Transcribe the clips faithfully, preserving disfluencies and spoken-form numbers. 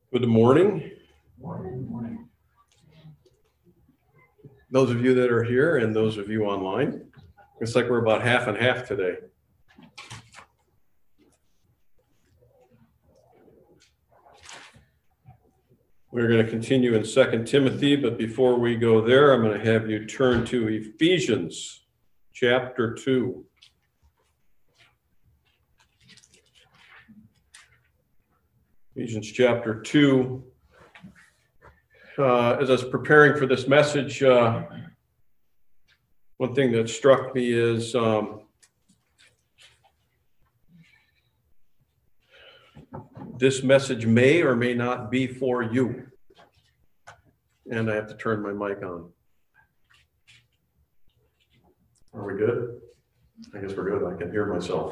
Good morning. Morning. Morning. Those of you that are here and those of you online. It's like we're about half and half today. We're going to continue in Second Timothy, but before we go there, I'm going to have you turn to Ephesians chapter two. Ephesians chapter two. Uh, as I was preparing for this message, uh, one thing that struck me is um, this message may or may not be for you. And I have to turn my mic on. Are we good? I guess we're good. I can hear myself.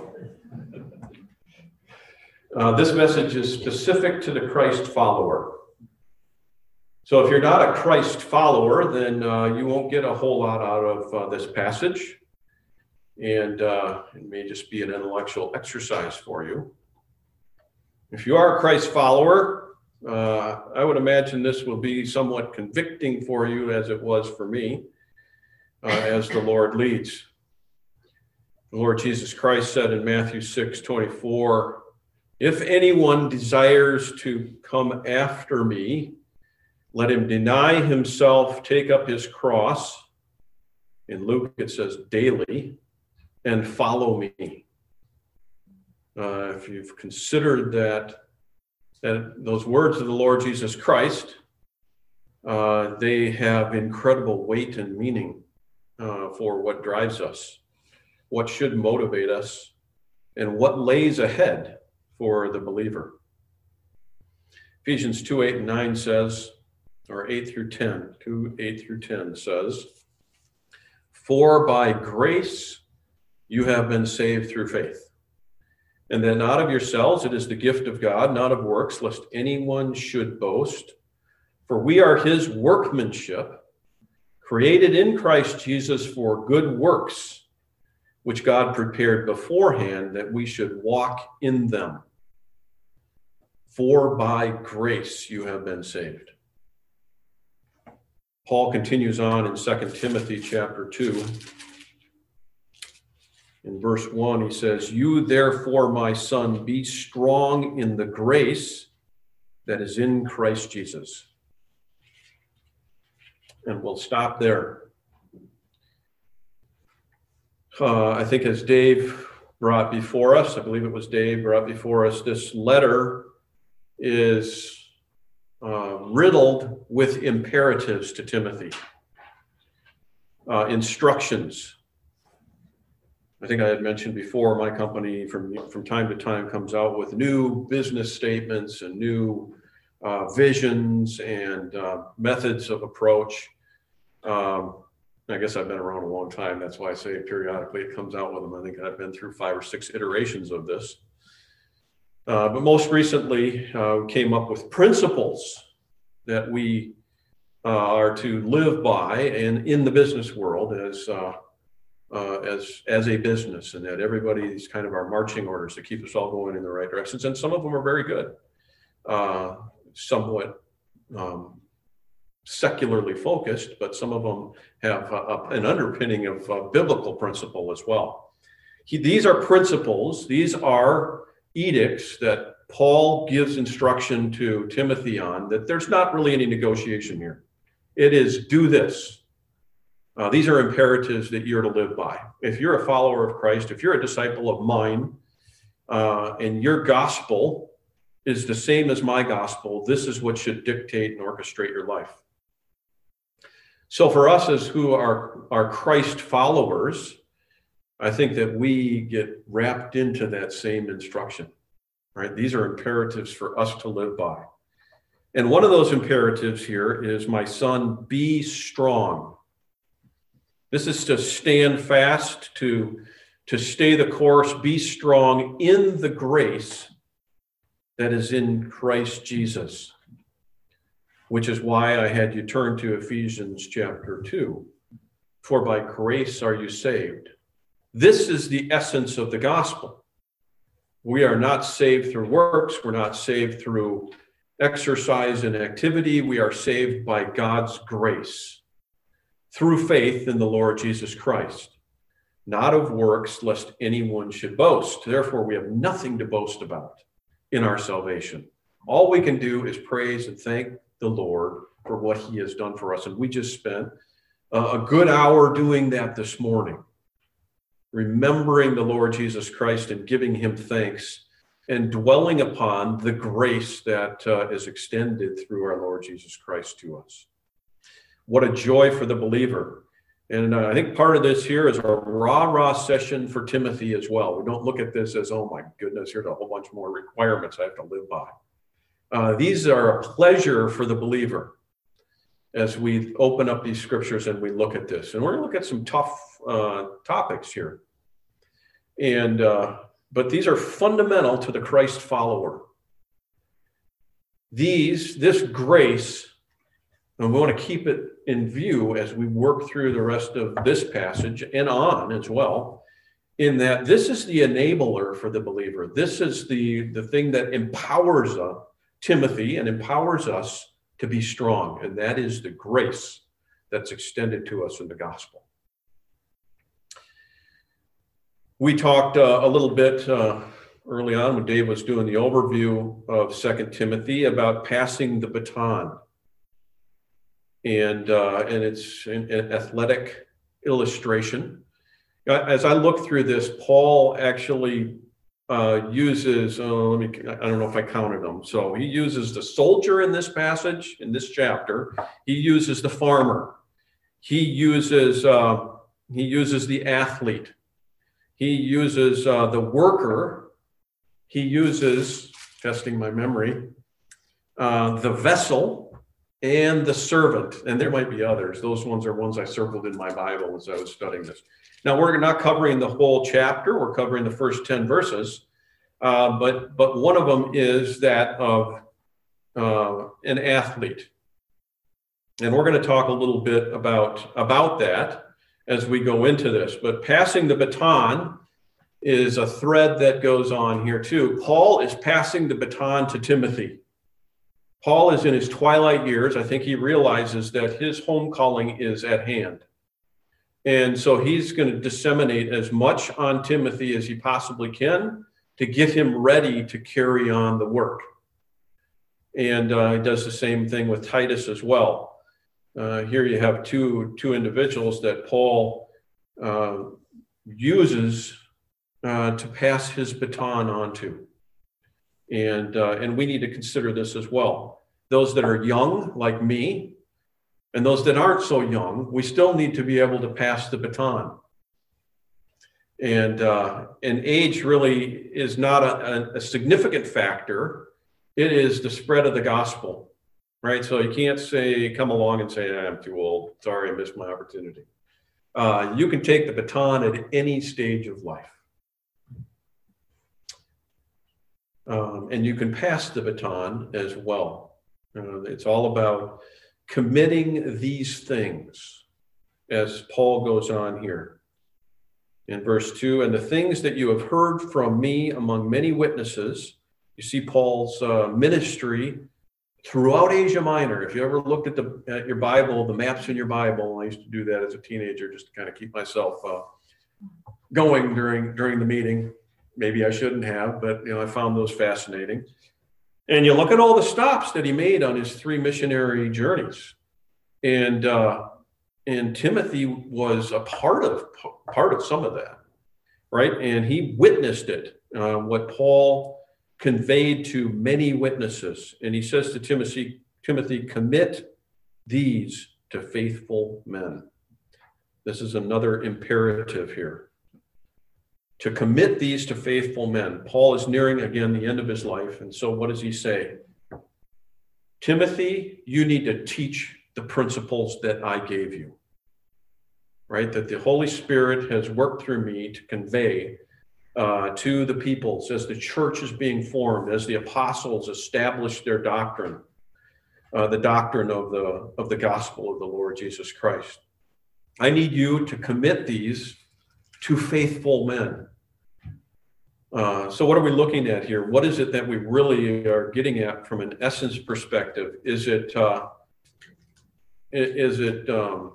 Uh, this message is specific to the Christ follower. So if you're not a Christ follower, then uh, you won't get a whole lot out of uh, this passage. And uh, it may just be an intellectual exercise for you. If you are a Christ follower, uh, I would imagine this will be somewhat convicting for you as it was for me, uh, as the Lord leads. The Lord Jesus Christ said in Matthew six twenty-four, "If anyone desires to come after me, let him deny himself, take up his cross." In Luke, it says daily, "and follow me." Uh, if you've considered that, that those words of the Lord Jesus Christ, uh, they have incredible weight and meaning uh, for what drives us, what should motivate us, and what lays ahead for the believer. Ephesians two, eight, and nine says, or eight through ten, two, eight through ten says, "For by grace you have been saved through faith. And that not of yourselves, it is the gift of God, not of works, lest anyone should boast. For we are his workmanship, created in Christ Jesus for good works, which God prepared beforehand that we should walk in them. For by grace you have been saved." Paul continues on in Second Timothy chapter two. In verse one, he says, "You therefore, my son, be strong in the grace that is in Christ Jesus." And we'll stop there. Uh, I think as Dave brought before us, I believe it was Dave brought before us, this letter is uh, riddled with imperatives to Timothy, uh, instructions. I think I had mentioned before, my company from, from time to time comes out with new business statements and new uh, visions and uh, methods of approach. Um, I guess I've been around a long time. That's why I say periodically it comes out with them. I think I've been through five or six iterations of this. Uh, but most recently, uh, we came up with principles that we uh, are to live by and in the business world as uh, uh, as as a business, and that everybody's kind of our marching orders to keep us all going in the right directions. And some of them are very good, uh, somewhat um, secularly focused, but some of them have uh, an underpinning of uh, biblical principle as well. He, these are principles. These are edicts that Paul gives instruction to Timothy on, that there's not really any negotiation here. It is do this. Uh, these are imperatives that you're to live by. If you're a follower of Christ, if you're a disciple of mine, uh, and your gospel is the same as my gospel, this is what should dictate and orchestrate your life. So for us as who are, are Christ followers, I think that we get wrapped into that same instruction, right? These are imperatives for us to live by. And one of those imperatives here is, my son, be strong. This is to stand fast, to, to stay the course, be strong in the grace that is in Christ Jesus, which is why I had you turn to Ephesians chapter two. For by grace are you saved. This is the essence of the gospel. We are not saved through works. We're not saved through exercise, and activity. We are saved by God's grace through faith in the Lord Jesus Christ, not of works, lest anyone should boast. Therefore, we have nothing to boast about in our salvation. All we can do is praise and thank the Lord for what he has done for us. And we just spent a good hour doing that this morning, remembering the Lord Jesus Christ and giving him thanks and dwelling upon the grace that uh, is extended through our Lord Jesus Christ to us. What a joy for the believer. And uh, I think part of this here is a rah-rah session for Timothy as well. We don't look at this as, oh my goodness, here's a whole bunch more requirements I have to live by. Uh, these are a pleasure for the believer as we open up these scriptures and we look at this. And we're going to look at some tough uh, topics here. And uh, but these are fundamental to the Christ follower. These, this grace, and we want to keep it in view as we work through the rest of this passage and on as well, in that this is the enabler for the believer. This is the, the thing that empowers uh, Timothy and empowers us to be strong, and that is the grace that's extended to us in the gospel. We talked uh, a little bit uh, early on when Dave was doing the overview of Second Timothy about passing the baton. And, uh, and it's an, an athletic illustration. As I look through this, Paul actually uh, uses, uh, let me, I don't know if I counted them. So he uses the soldier in this passage, in this chapter. He uses the farmer. He uses, uh, he uses the athlete. He uses uh, the worker. He uses, testing my memory, uh, the vessel and the servant. And there might be others. Those ones are ones I circled in my Bible as I was studying this. Now, we're not covering the whole chapter. We're covering the first ten verses. Uh, but, but one of them is that of uh, an athlete. And we're going to talk a little bit about, about that as we go into this. But passing the baton is a thread that goes on here too. Paul is passing the baton to Timothy. Paul is in his twilight years. I think he realizes that his home calling is at hand. And so he's going to disseminate as much on Timothy as he possibly can to get him ready to carry on the work. And uh, he does the same thing with Titus as well. Uh, here you have two, two individuals that Paul uh, uses uh, to pass his baton on to. And, uh, and we need to consider this as well. Those that are young, like me, and those that aren't so young, we still need to be able to pass the baton. And, uh, and age really is not a, a significant factor. It is the spread of the gospel. Right, so you can't say, come along and say, I'm too old. Sorry, I missed my opportunity. Uh, you can take the baton at any stage of life. Um, and you can pass the baton as well. Uh, it's all about committing these things, as Paul goes on here. In verse two, and the things that you have heard from me among many witnesses. You see Paul's uh, ministry throughout Asia Minor. If you ever looked at the at your Bible, the maps in your Bible, I used to do that as a teenager just to kind of keep myself uh, going during during the meeting. Maybe I shouldn't have, but you know, I found those fascinating. And you look at all the stops that he made on his three missionary journeys, and uh, and Timothy was a part of part of some of that, right? And he witnessed it. Uh, what Paul conveyed to many witnesses. And he says to Timothy, Timothy, commit these to faithful men. This is another imperative here. To commit these to faithful men. Paul is nearing again the end of his life. And so what does he say? Timothy, you need to teach the principles that I gave you. Right? That the Holy Spirit has worked through me to convey Uh, to the peoples as the church is being formed, as the apostles establish their doctrine, uh, the doctrine of the, of the gospel of the Lord Jesus Christ. I need you to commit these to faithful men. Uh, so what are we looking at here? What is it that we really are getting at from an essence perspective? Is it uh, is it um,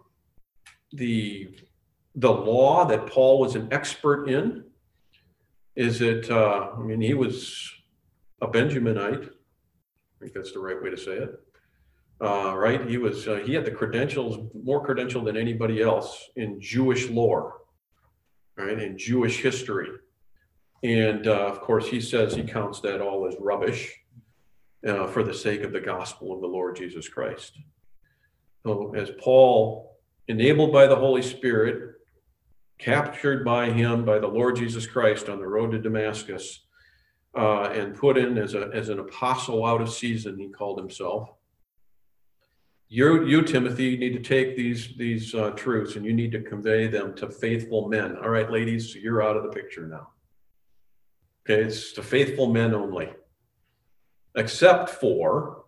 the the law that Paul was an expert in? Is it? Uh, I mean, he was a Benjaminite. I think that's the right way to say it. Uh, right? He was. Uh, he had the credentials, more credential than anybody else in Jewish lore, right? In Jewish history. And uh, of course, he says he counts that all as rubbish uh, for the sake of the gospel of the Lord Jesus Christ. So as Paul, enabled by the Holy Spirit, captured by him, by the Lord Jesus Christ on the road to Damascus, uh, and put in as, a, as an apostle out of season, he called himself. You, you Timothy, need to take these, these uh, truths and you need to convey them to faithful men. All right, ladies, you're out of the picture now. Okay, it's to faithful men only, except for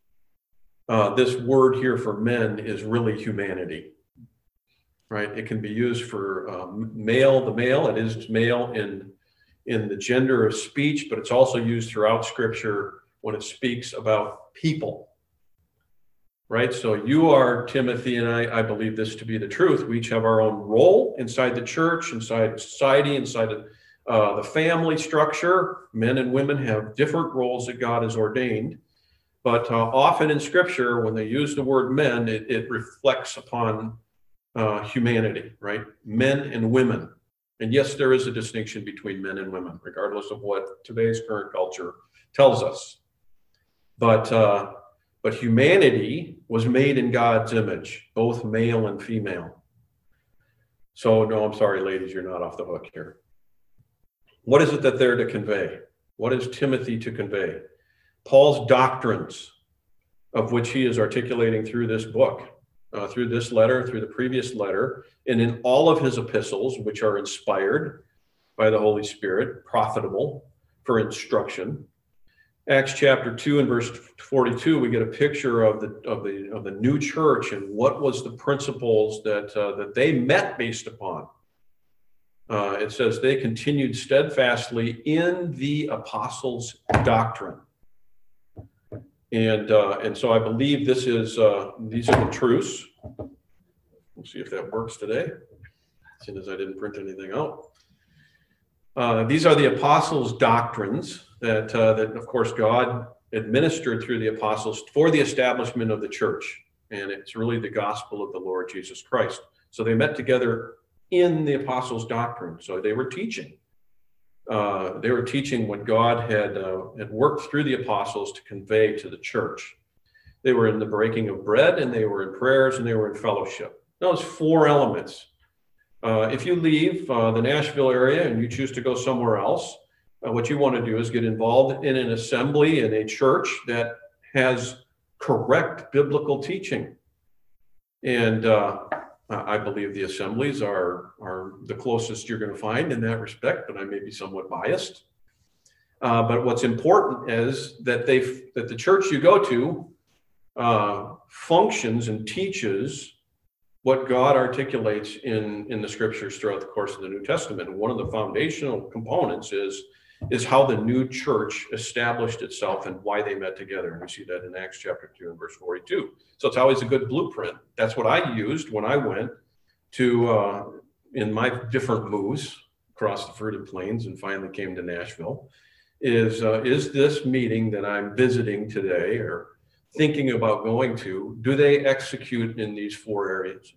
uh, this word here for men is really humanity, right? It can be used for um, male, the male, it is male in, in the gender of speech, but it's also used throughout Scripture when it speaks about people, right? So you are Timothy, and I, I believe this to be the truth. We each have our own role inside the church, inside society, inside of Uh, the family structure. Men and women have different roles that God has ordained, but uh, often in Scripture, when they use the word men, it, it reflects upon uh, humanity, right? Men and women. And yes, there is a distinction between men and women, regardless of what today's current culture tells us. But uh, but humanity was made in God's image, both male and female. So no, I'm sorry, ladies, you're not off the hook here. What is it that they're to convey? What is Timothy to convey? Paul's doctrines, of which he is articulating through this book, uh, through this letter, through the previous letter, and in all of his epistles, which are inspired by the Holy Spirit, profitable for instruction. Acts chapter two and verse forty-two, we get a picture of the of the of the new church and what was the principles that uh, that they met based upon. Uh, it says they continued steadfastly in the apostles' doctrine. And uh, and so I believe this is, uh, these are the truths. We'll see if that works today, seeing as I didn't print anything out. Uh, these are the apostles' doctrines that, uh, that, of course, God administered through the apostles for the establishment of the church. And it's really the gospel of the Lord Jesus Christ. So they met together in the apostles' doctrine. So they were teaching. Uh, they were teaching what God had, uh, had worked through the apostles to convey to the church. They were in the breaking of bread, and they were in prayers, and they were in fellowship. Those four elements. Uh, if you leave uh, the Nashville area and you choose to go somewhere else, uh, what you want to do is get involved in an assembly in a church that has correct biblical teaching. And uh, I believe the assemblies are, are the closest you're going to find in that respect, but I may be somewhat biased. Uh, but what's important is that they that the church you go to uh, functions and teaches what God articulates in, in the scriptures throughout the course of the New Testament. And one of the foundational components is, is how the new church established itself and why they met together. And we see that in Acts chapter two and verse forty-two. So it's always a good blueprint. That's what I used when I went to, uh, in my different moves across the fruited plains and finally came to Nashville, is, uh, is this meeting that I'm visiting today or thinking about going to, do they execute in these four areas?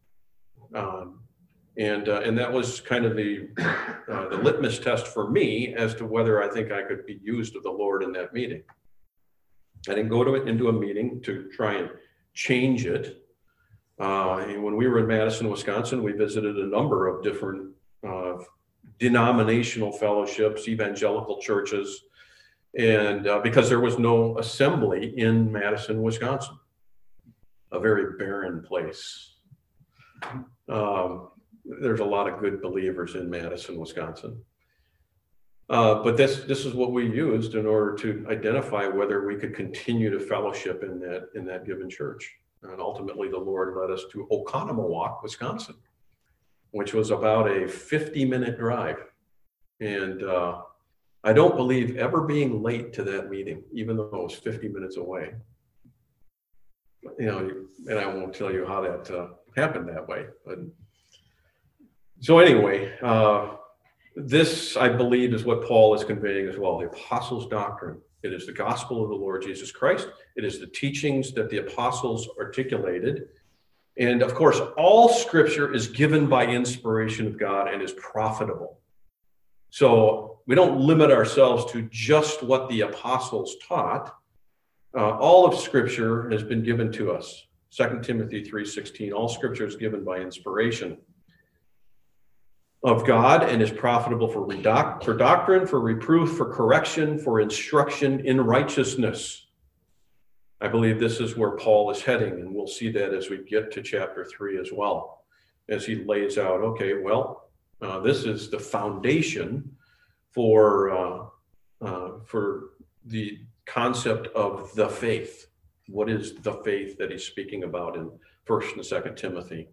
Um, and uh, and that was kind of the uh, the litmus test for me as to whether I think I could be used of the Lord in that meeting. I didn't go to it into a meeting to try and change it. Uh, and when we were in Madison, Wisconsin, we visited a number of different uh, denominational fellowships, evangelical churches, and uh, because there was no assembly in Madison, Wisconsin, a very barren place. Um, there's a lot of good believers in Madison, Wisconsin. Uh, but this this is what we used in order to identify whether we could continue to fellowship in that in that given church. And ultimately, the Lord led us to Oconomowoc, Wisconsin, which was about a fifty minute drive. And uh, I don't believe ever being late to that meeting, even though it was fifty minutes away. You know, and I won't tell you how that uh, happened that way. But so anyway, uh, this, I believe, is what Paul is conveying as well. The apostles' doctrine. It is the gospel of the Lord Jesus Christ. It is the teachings that the apostles articulated. And of course, all scripture is given by inspiration of God and is profitable. So we don't limit ourselves to just what the apostles taught. Uh, all of scripture has been given to us. Second Timothy three sixteen, all scripture is given by inspiration of God and is profitable for, redoc- for doctrine, for reproof, for correction, for instruction in righteousness. I believe this is where Paul is heading, and we'll see that as we get to chapter three as well, as he lays out, okay, well, uh, this is the foundation for, uh, uh, for the concept of the faith. What is the faith that he's speaking about in First and Second Timothy?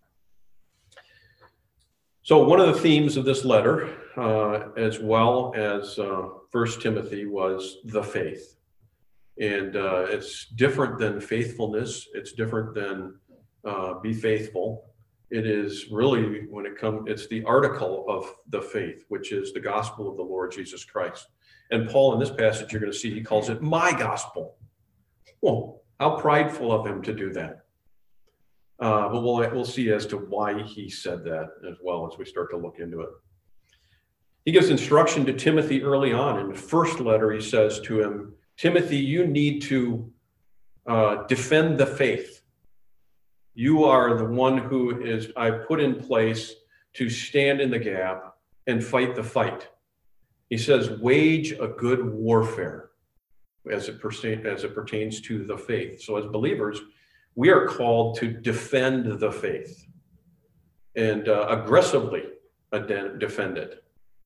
So one of the themes of this letter, uh, as well as uh, First Timothy, was the faith. And uh, it's different than faithfulness. It's different than uh, be faithful. It is really, when it comes, it's the article of the faith, which is the gospel of the Lord Jesus Christ. And Paul, in this passage, you're going to see, he calls it my gospel. Well, how prideful of him to do that. Uh, but we'll, we'll see as to why he said that as well as we start to look into it. He gives instruction to Timothy early on. In the first letter, he says to him, Timothy, you need to uh, defend the faith. You are the one who is, I've put in place to stand in the gap and fight the fight. He says, wage a good warfare as it, pertain, as it pertains to the faith. So as believers, we are called to defend the faith and uh, aggressively defend it.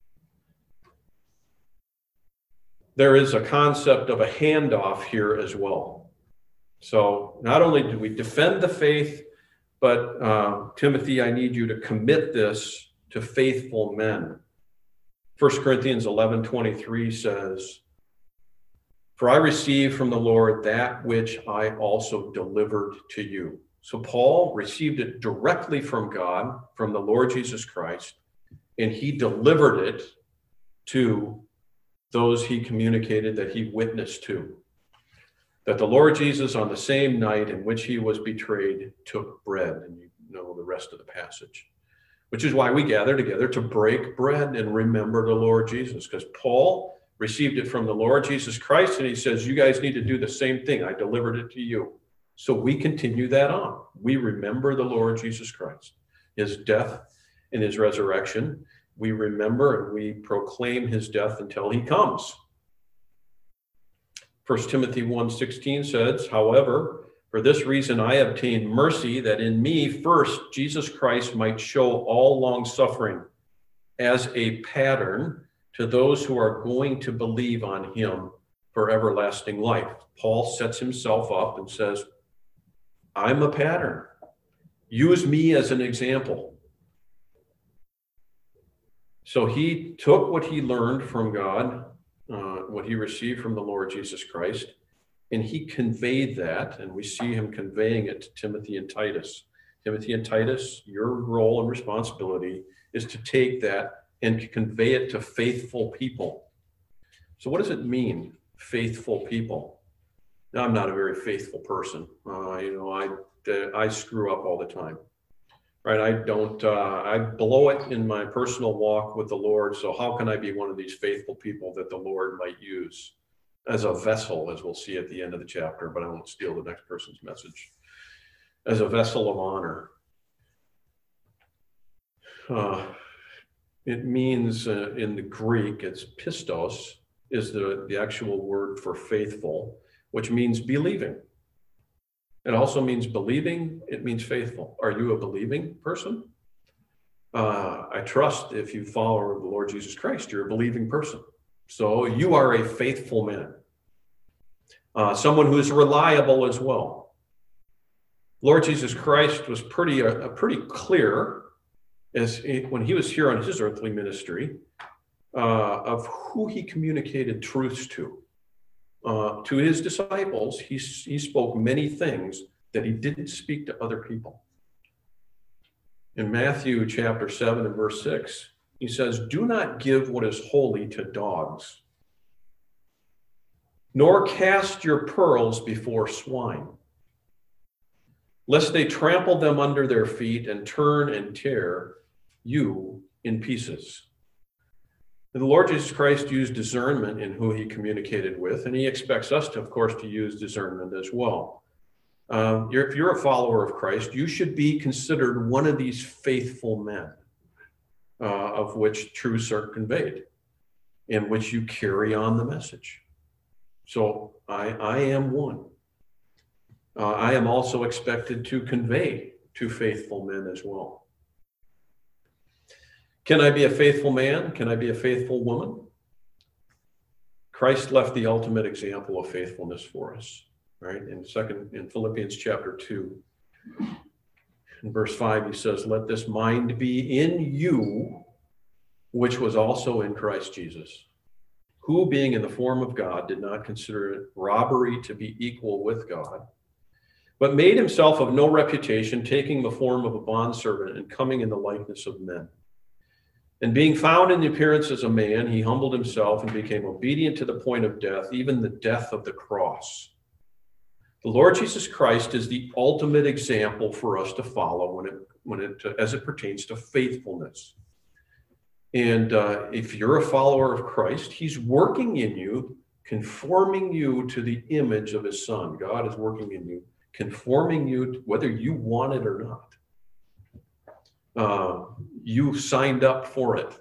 There is a concept of a handoff here as well. So not only do we defend the faith, but uh, Timothy, I need you to commit this to faithful men. First Corinthians eleven twenty-three says, for I received from the Lord that which I also delivered to you. So Paul received it directly from God, from the Lord Jesus Christ, and he delivered it to those he communicated that he witnessed to. That the Lord Jesus, on the same night in which he was betrayed, took bread. And you know the rest of the passage. Which is why we gather together to break bread and remember the Lord Jesus. Because Paul received it from the Lord Jesus Christ, and he says, you guys need to do the same thing. I delivered it to you. So we continue that on. We remember the Lord Jesus Christ, his death and his resurrection. We remember and we proclaim his death until he comes. First Timothy one sixteen says, however, for this reason I obtained mercy, that in me first Jesus Christ might show all long suffering as a pattern to those who are going to believe on him for everlasting life. Paul sets himself up and says, I'm a pattern. Use me as an example. So he took what he learned from God, uh, what he received from the Lord Jesus Christ, and he conveyed that, and we see him conveying it to Timothy and Titus. Timothy and Titus, your role and responsibility is to take that and convey it to faithful people. So what does it mean, faithful people? Now, I'm not a very faithful person. Uh, you know, I I screw up all the time, right? I don't, uh, I blow it in my personal walk with the Lord. So how can I be one of these faithful people that the Lord might use as a vessel, as we'll see at the end of the chapter, but I won't steal the next person's message, as a vessel of honor. Uh, It means uh, in the Greek, it's pistos, is the, the actual word for faithful, which means believing. It also means believing, it means faithful. Are you a believing person? Uh, I trust if you follow the Lord Jesus Christ, you're a believing person. So you are a faithful man. Uh, someone who is reliable as well. Lord Jesus Christ was pretty, uh, pretty clear as he, when he was here on his earthly ministry, uh, of who he communicated truths to. Uh, to his disciples, he, he spoke many things that he didn't speak to other people. In Matthew chapter seven and verse six, he says, "Do not give what is holy to dogs, nor cast your pearls before swine, lest they trample them under their feet and turn and tear you in pieces." And the Lord Jesus Christ used discernment in who he communicated with, and he expects us, to, of course, to use discernment as well. Um, you're, if you're a follower of Christ, you should be considered one of these faithful men, uh, of which truths are conveyed, in which you carry on the message. So I, I am one. Uh, I am also expected to convey to faithful men as well. Can I be a faithful man? Can I be a faithful woman? Christ left the ultimate example of faithfulness for us, right? In second, in Philippians chapter two, in verse five, he says, "Let this mind be in you, which was also in Christ Jesus, who, being in the form of God, did not consider it robbery to be equal with God, but made himself of no reputation, taking the form of a bondservant and coming in the likeness of men. And being found in the appearance as a man, he humbled himself and became obedient to the point of death, even the death of the cross." The Lord Jesus Christ is the ultimate example for us to follow when it, when it, as it pertains to faithfulness. And uh, if you're a follower of Christ, he's working in you, conforming you to the image of his Son. God is working in you, conforming you to, whether you want it or not. Uh, you signed up for it.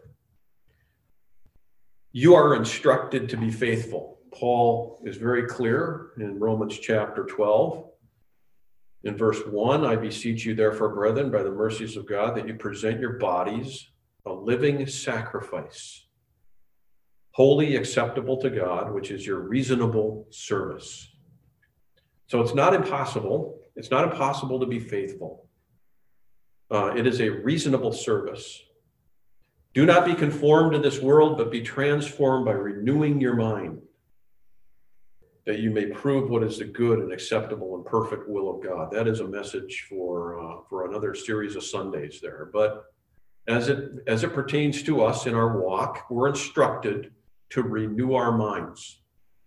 You are instructed to be faithful. Paul is very clear in Romans chapter twelve. In verse one, "I beseech you therefore, brethren, by the mercies of God, that you present your bodies a living sacrifice, wholly acceptable to God, which is your reasonable service." So it's not impossible. It's not impossible to be faithful. Uh, it is a reasonable service. "Do not be conformed to this world, but be transformed by renewing your mind, that you may prove what is the good and acceptable and perfect will of God." That is a message for uh, for another series of Sundays there. But as it as it pertains to us in our walk, we're instructed to renew our minds,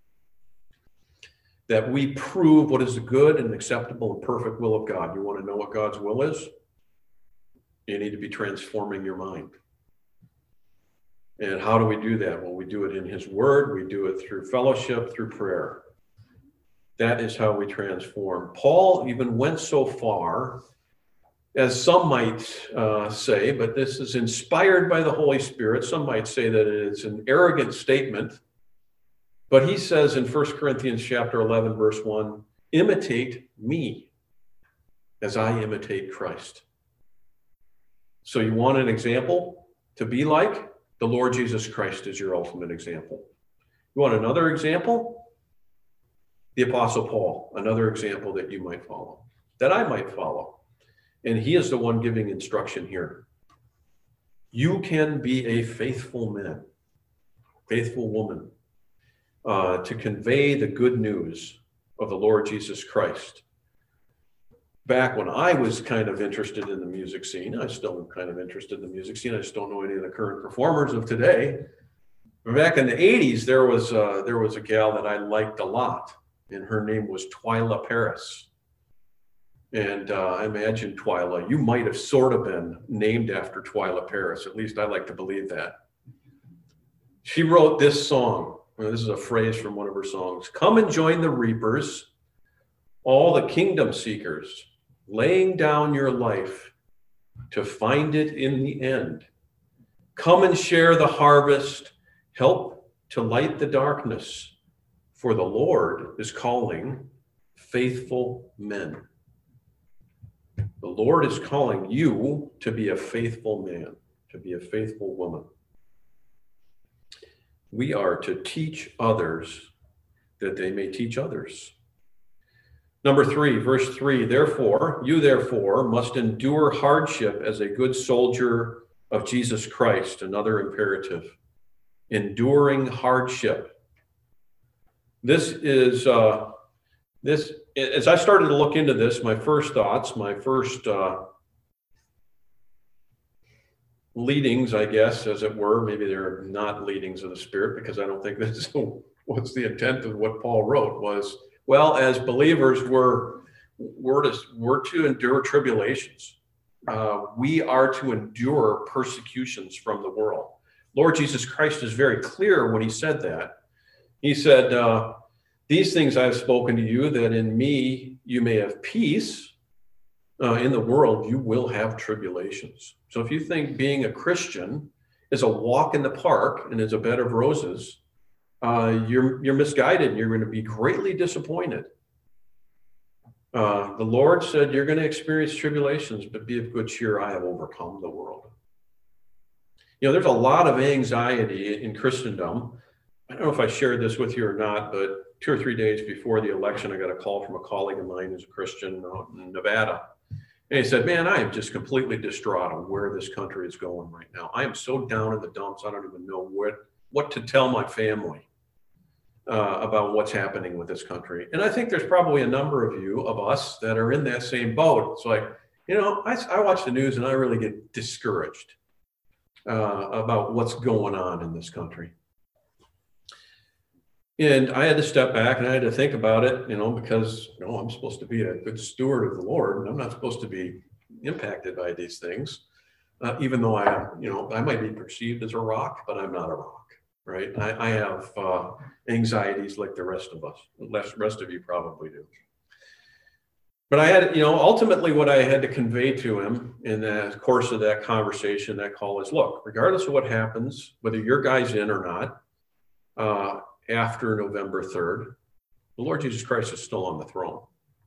that we prove what is the good and acceptable and perfect will of God. You want to know what God's will is? You need to be transforming your mind. And how do we do that? Well, we do it in his word. We do it through fellowship, through prayer. That is how we transform. Paul even went so far, as some might uh, say, but this is inspired by the Holy Spirit. Some might say that it is an arrogant statement. But he says in First Corinthians chapter eleven, verse one, "Imitate me as I imitate Christ." So you want an example to be like? The Lord Jesus Christ is your ultimate example. You want another example? The Apostle Paul, another example that you might follow, that I might follow. And he is the one giving instruction here. You can be a faithful man, faithful woman, uh, to convey the good news of the Lord Jesus Christ. Back when I was kind of interested in the music scene, I still am kind of interested in the music scene. I just don't know any of the current performers of today. But back in the eighties, there was uh, there was a gal that I liked a lot, and her name was Twila Paris. And uh, I imagine, Twila, you might have sort of been named after Twila Paris. At least I like to believe that. She wrote this song. This is a phrase from one of her songs. "Come and join the reapers, all the kingdom seekers, laying down your life to find it in the end. Come and share the harvest, help to light the darkness, for the Lord is calling faithful men." The Lord is calling you to be a faithful man, to be a faithful woman. We are to teach others that they may teach others. Number three, verse three, "Therefore, you therefore must endure hardship as a good soldier of Jesus Christ." Another imperative. enduring hardship. This is, uh, this, as I started to look into this, my first thoughts, my first uh, leadings, I guess, as it were, maybe they're not leadings of the Spirit, because I don't think that's what's the intent of what Paul wrote was, well, as believers, we're, we're, to, we're to endure tribulations. Uh, we are to endure persecutions from the world. Lord Jesus Christ is very clear when he said that. He said, uh, these things I've spoken to you, that in me you may have peace. Uh, in the world, you will have tribulations. So if you think being a Christian is a walk in the park and is a bed of roses, uh, you're, you're misguided and you're going to be greatly disappointed. Uh, the Lord said, you're going to experience tribulations, but be of good cheer. I have overcome the world. You know, there's a lot of anxiety in Christendom. I don't know if I shared this with you or not, but two or three days before the election, I got a call from a colleague of mine who's a Christian out in Nevada. And he said, man, I am just completely distraught on where this country is going right now. I am so down in the dumps. I don't even know what, what to tell my family uh, about what's happening with this country. And I think there's probably a number of you, of us, that are in that same boat. It's like, you know, I, I watch the news and I really get discouraged uh, about what's going on in this country. And I had to step back and I had to think about it, you know, because, you know, I'm supposed to be a good steward of the Lord, and I'm not supposed to be impacted by these things, uh, even though I am, you know, I might be perceived as a rock, but I'm not a rock, right? I, I have uh, anxieties like the rest of us, the rest of you probably do. But I had, you know, ultimately what I had to convey to him in the course of that conversation, that call is, look, regardless of what happens, whether your guy's in or not, uh, after November third, the Lord Jesus Christ is still on the throne,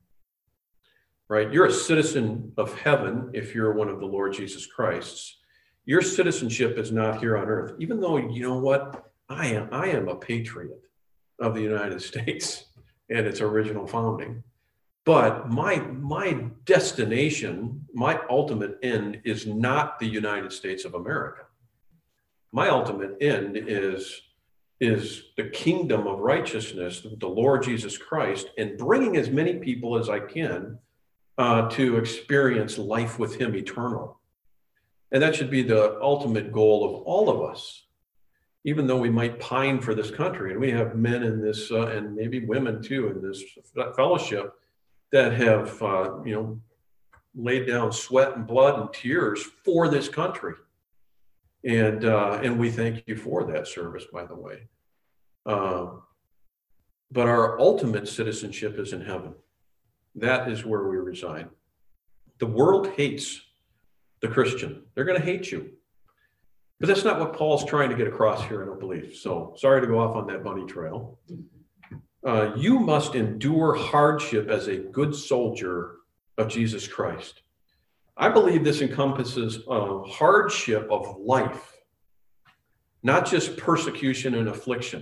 right? You're a citizen of heaven if you're one of the Lord Jesus Christ's. Your citizenship is not here on earth, even though, you know what, I am, I am a patriot of the United States and its original founding. But my, my destination, my ultimate end is not the United States of America. My ultimate end is is the kingdom of righteousness, the Lord Jesus Christ, and bringing as many people as I can uh, to experience life with him eternal. And that should be the ultimate goal of all of us, even though we might pine for this country. And we have men in this, uh, and maybe women too, in this fellowship that have, uh, you know, laid down sweat and blood and tears for this country. And uh, and we thank you for that service, by the way. Uh, but our ultimate citizenship is in heaven. That is where we reside. The world hates the Christian. They're going to hate you. But that's not what Paul's trying to get across here, I don't believe. So sorry to go off on that bunny trail. Uh, you must endure hardship as a good soldier of Jesus Christ. I believe this encompasses uh, hardship of life, not just persecution and affliction.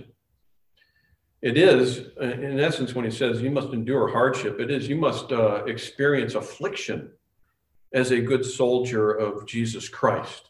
It is, in essence, when he says you must endure hardship, it is you must uh, experience affliction as a good soldier of Jesus Christ.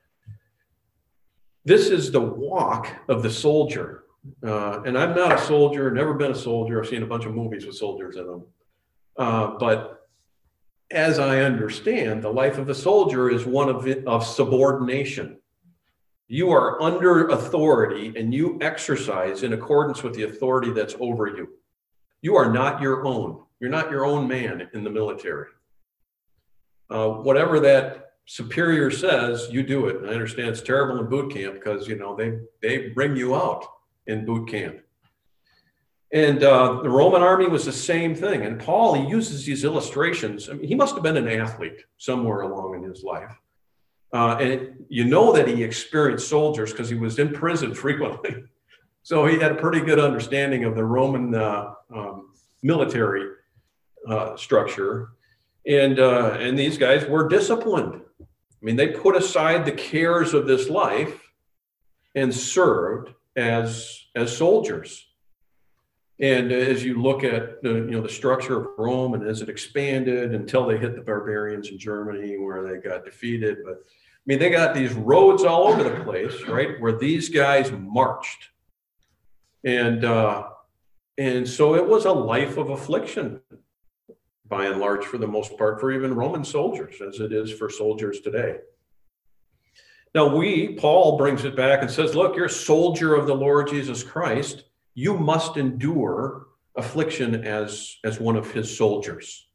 This is the walk of the soldier. Uh, and I'm not a soldier, never been a soldier. I've seen a bunch of movies with soldiers in them. Uh, but as I understand, the life of a soldier is one of, of subordination. You are under authority and you exercise in accordance with the authority that's over you. You are not your own. You're not your own man in the military. Uh, whatever that superior says, you do it. And I understand it's terrible in boot camp because, you know, they, they bring you out in boot camp. And uh, the Roman army was the same thing. And Paul, he uses these illustrations. I mean, he must have been an athlete somewhere along in his life. Uh, and you know that he experienced soldiers because he was in prison frequently. So he had a pretty good understanding of the Roman uh, um, military uh, structure. And, uh, and these guys were disciplined. I mean, they put aside the cares of this life and served as, as soldiers. And as you look at the, you know, the structure of Rome and as it expanded until they hit the barbarians in Germany where they got defeated, but mean, they got these roads all over the place, right, where these guys marched. And, uh, and so it was a life of affliction, by and large, for the most part, for even Roman soldiers, as it is for soldiers today. Now we, Paul brings it back and says, look, you're a soldier of the Lord Jesus Christ. You must endure affliction as, as one of his soldiers.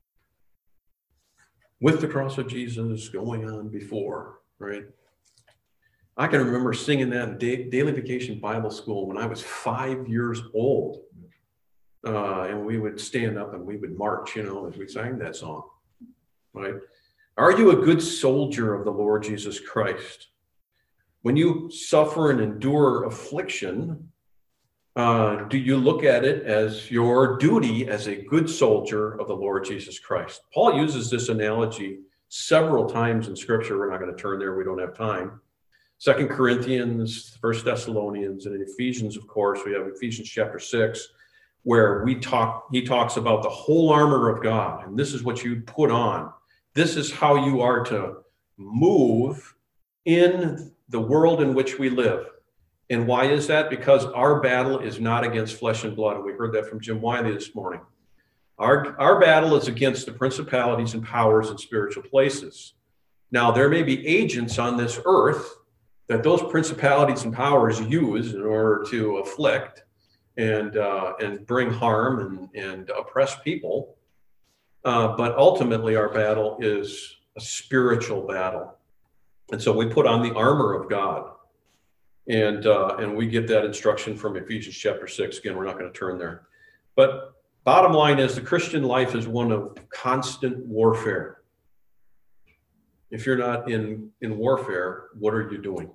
With the cross of Jesus going on before, right? I can remember singing that in da- Daily Vacation Bible School when I was five years old. Uh, and we would stand up and we would march, you know, as we sang that song, right? Are you a good soldier of the Lord Jesus Christ? When you suffer and endure affliction, uh, do you look at it as your duty as a good soldier of the Lord Jesus Christ? Paul uses this analogy several times in Scripture. We're not going to turn there. We don't have time. Second Corinthians, First Thessalonians, and in Ephesians, of course, we have Ephesians chapter six, where we talk, he talks about the whole armor of God. And this is what you put on. This is how you are to move in the world in which we live. And why is that? Because our battle is not against flesh and blood. And we heard that from Jim Wiley this morning. Our, our battle is against the principalities and powers in spiritual places. Now, there may be agents on this earth that those principalities and powers use in order to afflict and uh, and bring harm and, and oppress people. Uh, but ultimately, our battle is a spiritual battle. And so we put on the armor of God. And, uh, and we get that instruction from Ephesians chapter six. Again, we're not going to turn there. But bottom line is the Christian life is one of constant warfare. If you're not in, in warfare, what are you doing?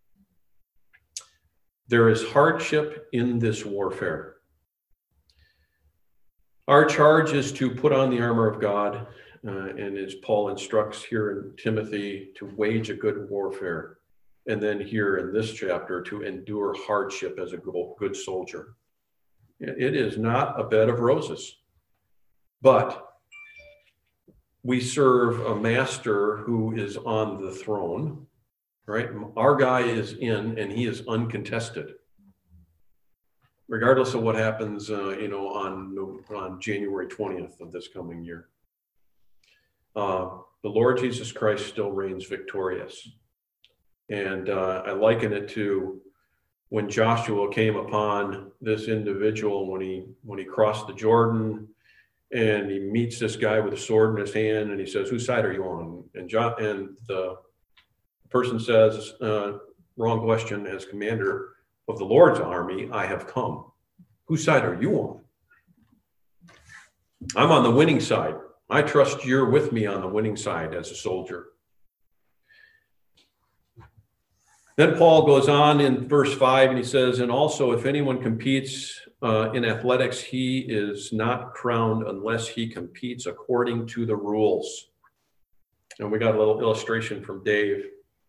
There is hardship in this warfare. Our charge is to put on the armor of God, uh, and as Paul instructs here in Timothy, to wage a good warfare. And then here in this chapter, to endure hardship as a good soldier. It is not a bed of roses, but we serve a master who is on the throne, right? Our guy is in and he is uncontested. Regardless of what happens, uh, you know, on, on January twentieth of this coming year. Uh, the Lord Jesus Christ still reigns victorious. And uh, I liken it to when Joshua came upon this individual when he when he crossed the Jordan, and he meets this guy with a sword in his hand, and he says, "Whose side are you on?" And jo- and the person says, uh, "Wrong question. As commander of the Lord's army, I have come. Whose side are you on?" "I'm on the winning side. I trust you're with me on the winning side as a soldier." Then Paul goes on in verse five and he says, "And also if anyone competes uh, in athletics, he is not crowned unless he competes according to the rules." And we got a little illustration from Dave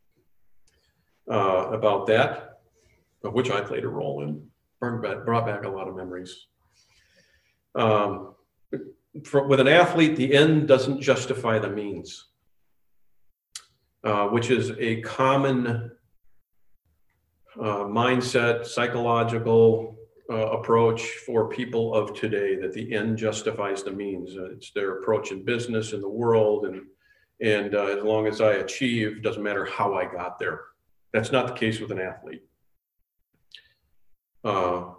uh, about that, of which I played a role in. Brought back, brought back a lot of memories. Um, for, with an athlete, the end doesn't justify the means, uh, which is a common Uh, mindset, psychological uh, approach for people of today, that the end justifies the means. Uh, it's their approach in business, in the world, and and uh, as long as I achieve, doesn't matter how I got there. That's not the case with an athlete. Uh,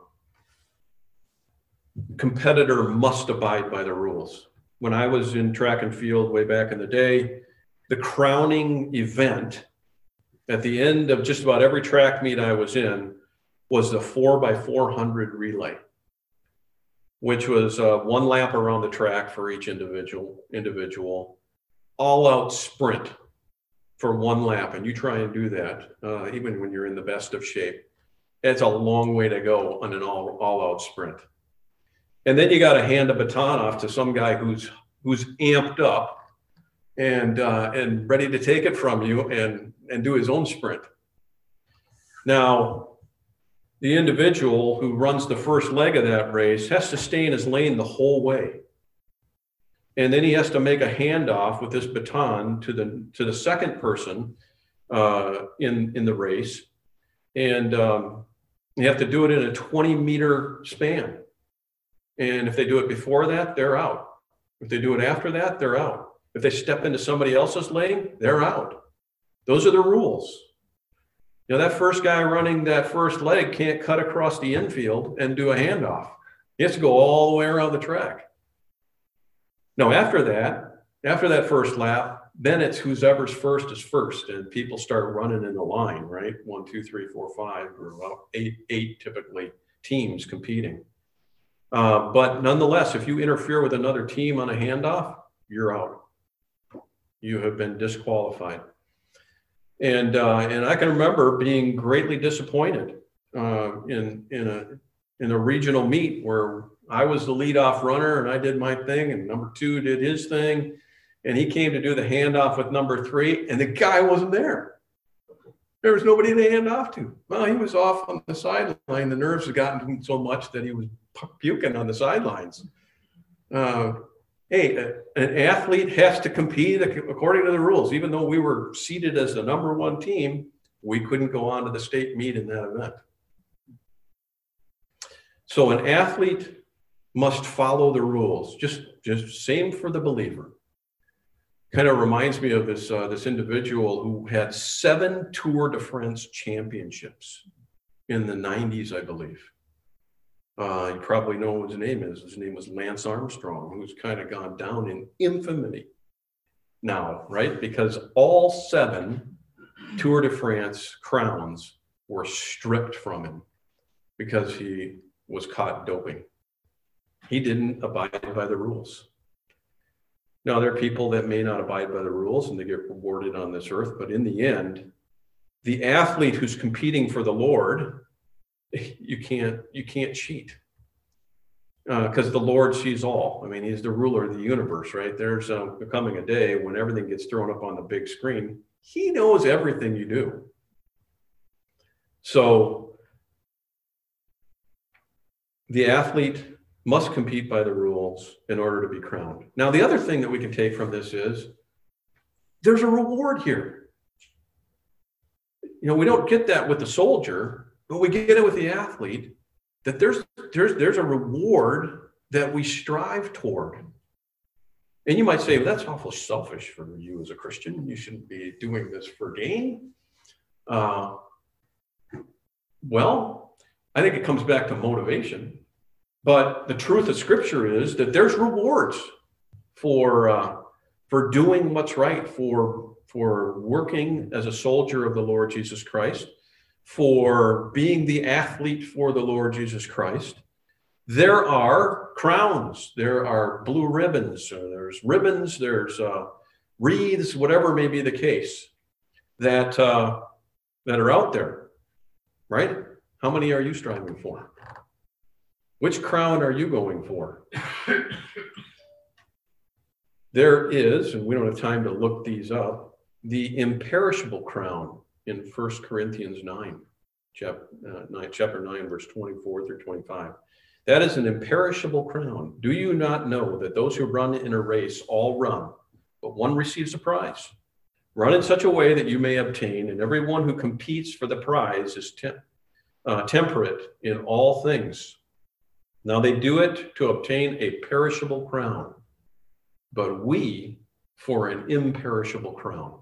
competitor must abide by the rules. When I was in track and field way back in the day, the crowning event at the end of just about every track meet I was in was the four by four hundred relay, which was uh, one lap around the track for each individual, individual, all out sprint for one lap. And you try and do that, uh, even when you're in the best of shape. It's a long way to go on an all, all out sprint. And then you got to hand a baton off to some guy who's, who's amped up and uh, and ready to take it from you and, and do his own sprint. Now, the individual who runs the first leg of that race has to stay in his lane the whole way. And then he has to make a handoff with this baton to the, to the second person uh, in, in the race. And um, you have to do it in a twenty meter span. And if they do it before that, they're out. If they do it after that, they're out. If they step into somebody else's lane, they're out. Those are the rules. You know, that first guy running that first leg can't cut across the infield and do a handoff. He has to go all the way around the track. No, after that, after that first lap, then it's whoever's first is first, and people start running in the line, right? One, two, three, four, five, or about eight, eight typically teams competing. Uh, but nonetheless, if you interfere with another team on a handoff, you're out. You have been disqualified. And uh, and I can remember being greatly disappointed uh, in in a in a regional meet where I was the leadoff runner and I did my thing, and number two did his thing, and he came to do the handoff with number three, and the guy wasn't there. There was nobody to hand off to. Well, he was off on the sideline. The nerves had gotten to him so much that he was puking on the sidelines. Uh, hey, a, an athlete has to compete according to the rules. Even though we were seated as the number one team, we couldn't go on to the state meet in that event. So an athlete must follow the rules. Just, just same for the believer. Kind of reminds me of this uh, this individual who had seven Tour de France championships in the nineties, I believe. Uh, you probably know what his name is. His name was Lance Armstrong, who's kind of gone down in infamy now, right? Because all seven Tour de France crowns were stripped from him because he was caught doping. He didn't abide by the rules. Now, there are people that may not abide by the rules and they get rewarded on this earth, but in the end, the athlete who's competing for the Lord, you can't you can't cheat because uh, the Lord sees all. I mean, he's the ruler of the universe, right? There's uh, coming a day when everything gets thrown up on the big screen. He knows everything you do. So the athlete must compete by the rules in order to be crowned. Now, the other thing that we can take from this is there's a reward here. You know, we don't get that with the soldier, but we get it with the athlete, that there's there's there's a reward that we strive toward. And you might say, well, that's awful selfish for you as a Christian. You shouldn't be doing this for gain. Uh, well, I think it comes back to motivation. But the truth of Scripture is that there's rewards for uh, for doing what's right, for for working as a soldier of the Lord Jesus Christ, for being the athlete for the Lord Jesus Christ. There are crowns, there are blue ribbons, or there's ribbons, there's uh, wreaths, whatever may be the case, that uh, that are out there, right? How many are you striving for? Which crown are you going for? There is, and we don't have time to look these up, the imperishable crown in First Corinthians nine, chapter, uh, nine, chapter nine, verse twenty-four through twenty-five. That is an imperishable crown. Do you not know that those who run in a race all run, but one receives a prize? Run in such a way that you may obtain, and everyone who competes for the prize is tem- uh, temperate in all things. Now they do it to obtain a perishable crown, but we for an imperishable crown.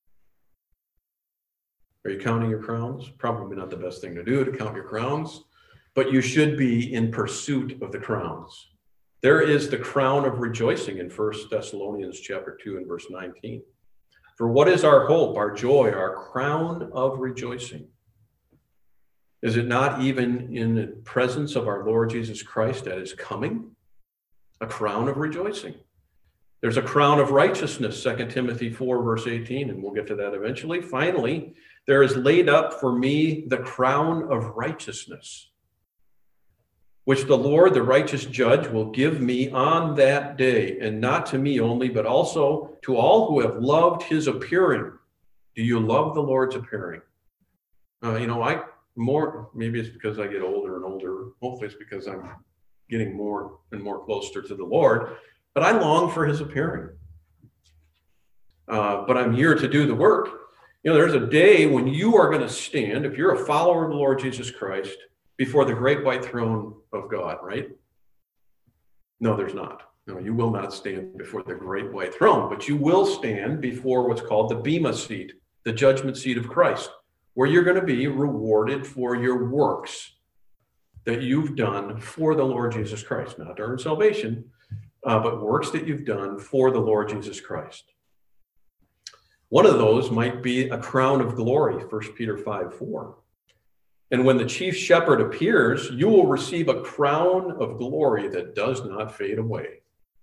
Are you counting your crowns? Probably not the best thing to do to count your crowns, but you should be in pursuit of the crowns. There is the crown of rejoicing in First Thessalonians chapter two and verse nineteen. For what is our hope, our joy, our crown of rejoicing? Is it not even in the presence of our Lord Jesus Christ that is coming? A crown of rejoicing. There's a crown of righteousness, Second Timothy four, verse eighteen, and we'll get to that eventually. Finally, there is laid up for me the crown of righteousness, which the Lord, the righteous judge, will give me on that day, and not to me only, but also to all who have loved his appearing. Do you love the Lord's appearing? Uh, you know, I more, maybe it's because I get older and older. Hopefully it's because I'm getting more and more closer to the Lord, but I long for his appearing. Uh, but I'm here to do the work You know, there's a day when you are going to stand, if you're a follower of the Lord Jesus Christ, before the great white throne of God, right? No, there's not. No, you will not stand before the great white throne, but you will stand before what's called the Bema seat, the judgment seat of Christ, where you're going to be rewarded for your works that you've done for the Lord Jesus Christ, not to earn salvation, uh, but works that you've done for the Lord Jesus Christ. One of those might be a crown of glory, First Peter five four. And when the chief shepherd appears, you will receive a crown of glory that does not fade away.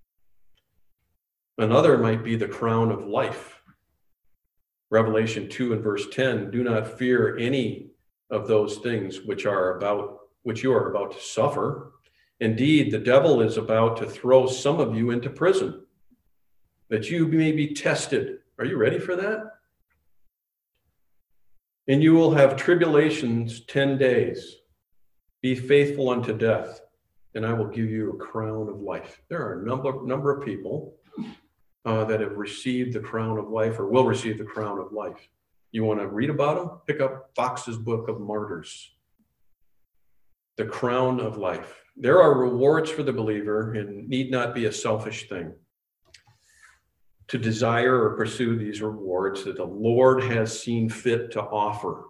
Another might be the crown of life. Revelation two and verse ten, do not fear any of those things which are about, which you are about to suffer. Indeed, the devil is about to throw some of you into prison, that you may be tested. Are you ready for that? And you will have tribulations ten days. Be faithful unto death, and I will give you a crown of life. There are a number, number of people uh, that have received the crown of life or will receive the crown of life. You want to read about them? Pick up Fox's Book of Martyrs. The crown of life. There are rewards for the believer and need not be a selfish thing to desire or pursue these rewards that the Lord has seen fit to offer.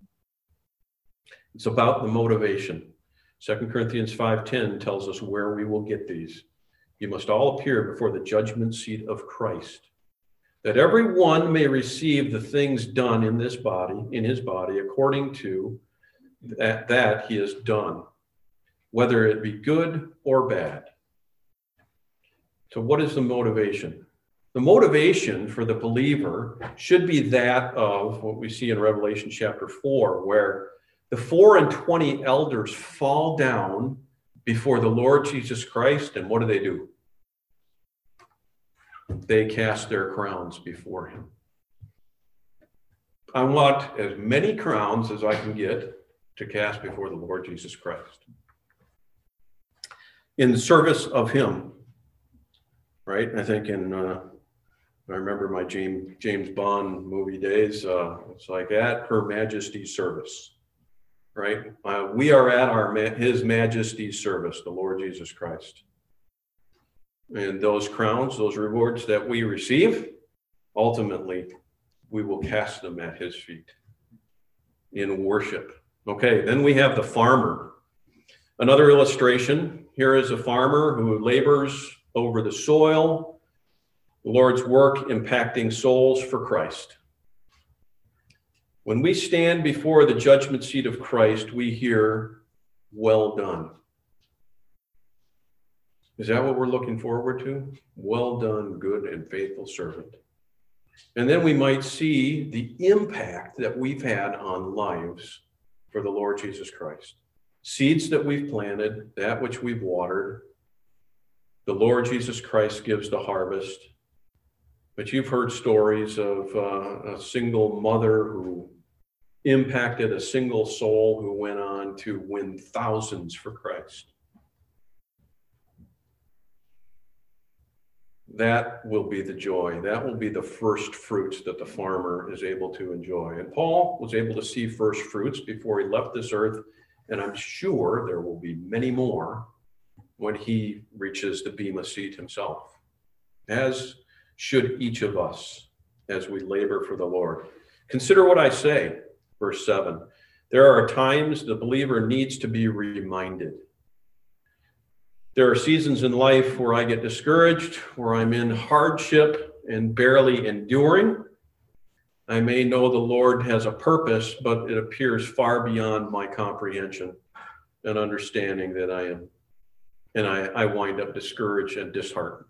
It's about the motivation. Second Corinthians five ten tells us where we will get these. You must all appear before the judgment seat of Christ, that every one may receive the things done in this body, in his body, according to that, that he has done, whether it be good or bad. So what is the motivation? The motivation for the believer should be that of what we see in Revelation chapter four, where the four and twenty elders fall down before the Lord Jesus Christ, and what do they do? They cast their crowns before him. I want as many crowns as I can get to cast before the Lord Jesus Christ in service of him, right? I think in... Uh, I remember my James, James Bond movie days. Uh, it's like at Her Majesty's service, right? Uh, we are at our His Majesty's service, the Lord Jesus Christ. And those crowns, those rewards that we receive, ultimately, we will cast them at his feet in worship. Okay, then we have the farmer. Another illustration. Here is a farmer who labors over the soil, the Lord's work impacting souls for Christ. When we stand before the judgment seat of Christ, we hear, well done. Is that what we're looking forward to? Well done, good and faithful servant. And then we might see the impact that we've had on lives for the Lord Jesus Christ. Seeds that we've planted, that which we've watered. The Lord Jesus Christ gives the harvest. But you've heard stories of uh, a single mother who impacted a single soul who went on to win thousands for Christ. That will be the joy. That will be the first fruits that the farmer is able to enjoy. And Paul was able to see first fruits before he left this earth, and I'm sure there will be many more when he reaches the Bema seat himself, as should each of us as we labor for the Lord. Consider what I say, verse seven. There are times the believer needs to be reminded. There are seasons in life where I get discouraged, where I'm in hardship and barely enduring. I may know the Lord has a purpose, but it appears far beyond my comprehension and understanding that I am, and I, I wind up discouraged and disheartened.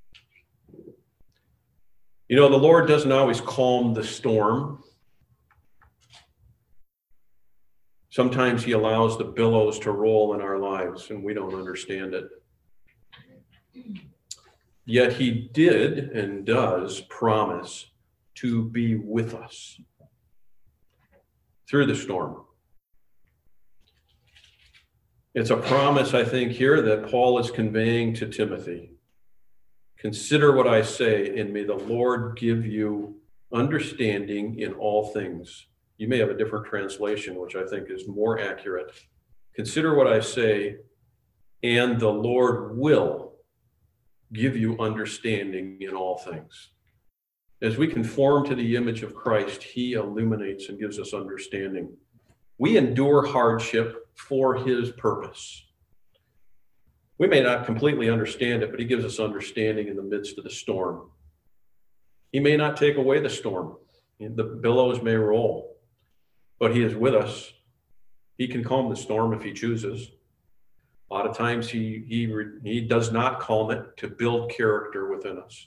You know, the Lord doesn't always calm the storm. Sometimes he allows the billows to roll in our lives and we don't understand it. Yet he did and does promise to be with us through the storm. It's a promise, I think, here that Paul is conveying to Timothy. Consider what I say, and may the Lord give you understanding in all things. You may have a different translation, which I think is more accurate. Consider what I say, and the Lord will give you understanding in all things. As we conform to the image of Christ, he illuminates and gives us understanding. We endure hardship for his purpose. We may not completely understand it, but he gives us understanding in the midst of the storm. He may not take away the storm. The billows may roll, but he is with us. He can calm the storm if he chooses. A lot of times he, he, he does not calm it to build character within us.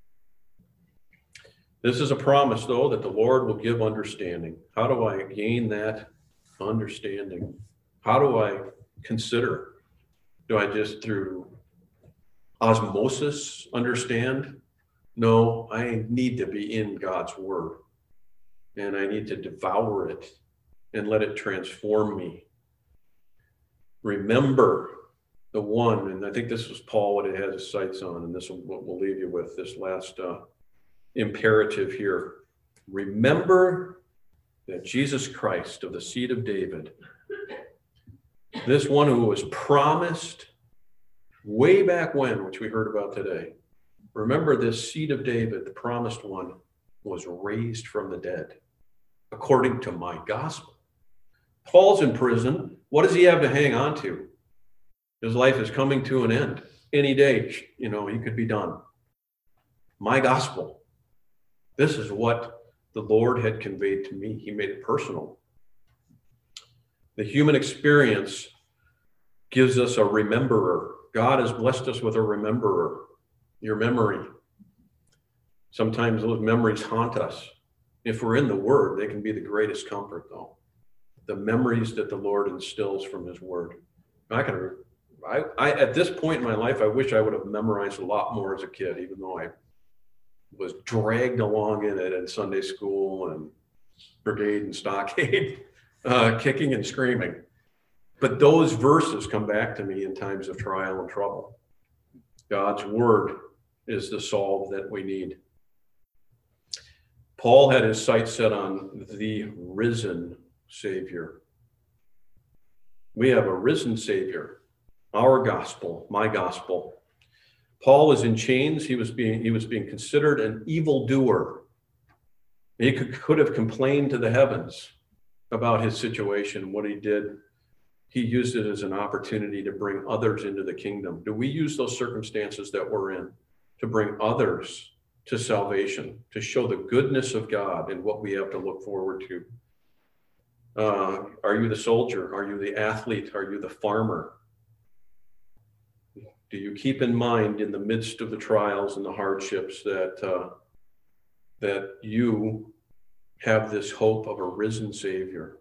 This is a promise, though, that the Lord will give understanding. How do I gain that understanding? How do I consider? Do I just through osmosis understand? No, I need to be in God's word, and I need to devour it and let it transform me. Remember the one, and I think this was Paul what it has his sights on, and this is what we'll leave you with, this last uh, imperative here. Remember that Jesus Christ of the seed of David, this one who was promised way back when, which we heard about today. Remember this seed of David, the promised one, was raised from the dead, according to my gospel. Paul's in prison. What does he have to hang on to? His life is coming to an end. Any day, you know, he could be done. My gospel. This is what the Lord had conveyed to me. He made it personal. The human experience gives us a rememberer. God has blessed us with a rememberer, your memory. Sometimes those memories haunt us. If we're in the Word, they can be the greatest comfort, though. The memories that the Lord instills from His Word. I can, I, I, at this point in my life, I wish I would have memorized a lot more as a kid, even though I was dragged along in it in Sunday school and brigade and stockade, uh, kicking and screaming. But those verses come back to me in times of trial and trouble. God's word is the solve that we need. Paul had his sights set on the risen Savior. We have a risen Savior, our gospel, my gospel. Paul was in chains. He was being, he was being considered an evildoer. He could, could have complained to the heavens about his situation, what he did. He used it as an opportunity to bring others into the kingdom. Do we use those circumstances that we're in to bring others to salvation, to show the goodness of God and what we have to look forward to? Uh, are you the soldier? Are you the athlete? Are you the farmer? Do you keep in mind in the midst of the trials and the hardships that uh, that you have this hope of a risen Savior?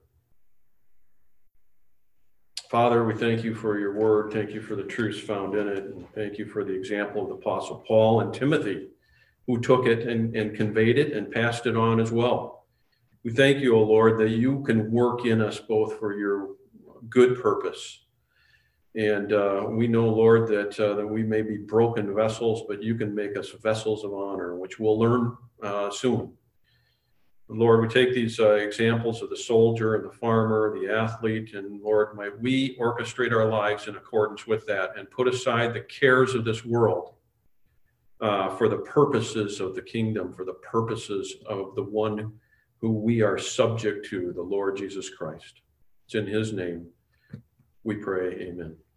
Father, we thank you for your word. Thank you for the truths found in it. And thank you for the example of the Apostle Paul and Timothy, who took it and, and conveyed it and passed it on as well. We thank you, O Lord, that you can work in us both for your good purpose. And uh, we know, Lord, that, uh, that we may be broken vessels, but you can make us vessels of honor, which we'll learn uh, soon. Lord, we take these uh, examples of the soldier and the farmer, the athlete, and Lord, might we orchestrate our lives in accordance with that and put aside the cares of this world uh, for the purposes of the kingdom, for the purposes of the one who we are subject to, the Lord Jesus Christ. It's in his name we pray, amen.